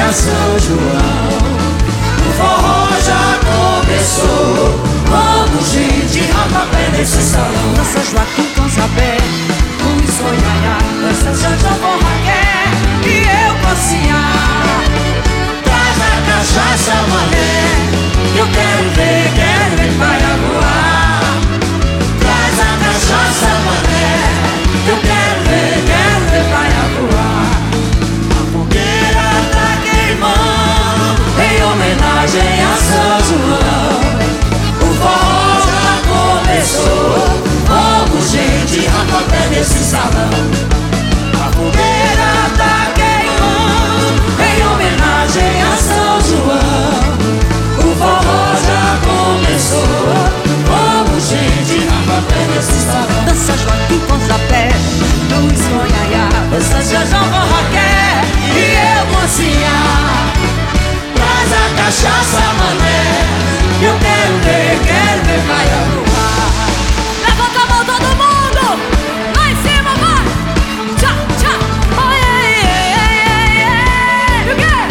a São João. O forró já começou. Vamos, gente, rapapé nesse salão. Dança Joaquim com Zabé, Luiz Goiaiá, dança Janja Borragué e eu cocinhar. Traz a cachaça, mané, eu quero ver vai voar. Traz a cachaça, mané, eu quero ver vai voar. A fogueira tá queimando em homenagem a São João. O forró já começou. Vamos, gente, rapapé nesse salão. A fogueira tá queimando em homenagem a São João. O forró já começou. Vamos, gente, rapapé nesse salão. Dança Joaquim com Zabé, Luiz Goiaiá, dança Janja Borragué e eu cocinhar. Traz a cachaça, mané, eu quero ver vai voar. Levanta a mão todo mundo, lá em cima vai. Tchá, tchá, oh yeah, yeah, yeah, yeah. E o quê?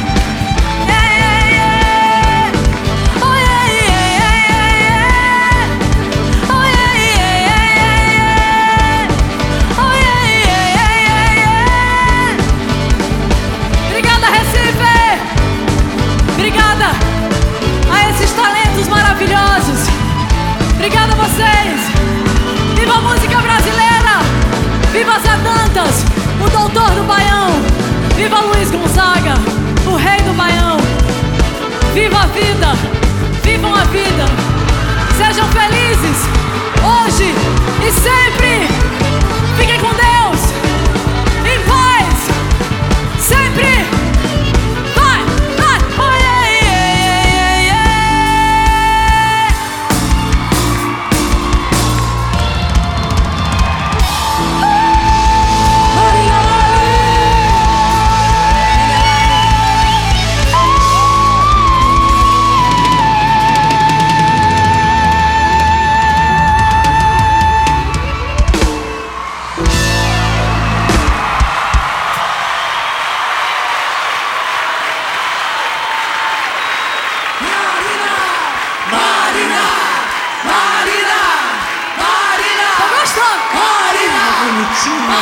Yeah, yeah, yeah. Oh yeah, yeah, yeah, yeah. Oh yeah, yeah, yeah, yeah. Oh yeah, yeah, yeah, yeah. Obrigada, Recife. Obrigada a esses talentos maravilhosos. Obrigada a vocês. Viva a música brasileira. Viva Zé Dantas, o doutor do Baião. Viva Luiz Gonzaga, o rei do Baião. Viva a vida, vivam a vida. Sejam felizes hoje e sempre. Fiquem com Deus, em paz, sempre. Vai, vai, oh yeah, yeah, yeah, yeah. Marina, Tô gostando. Marina, Bonitinho.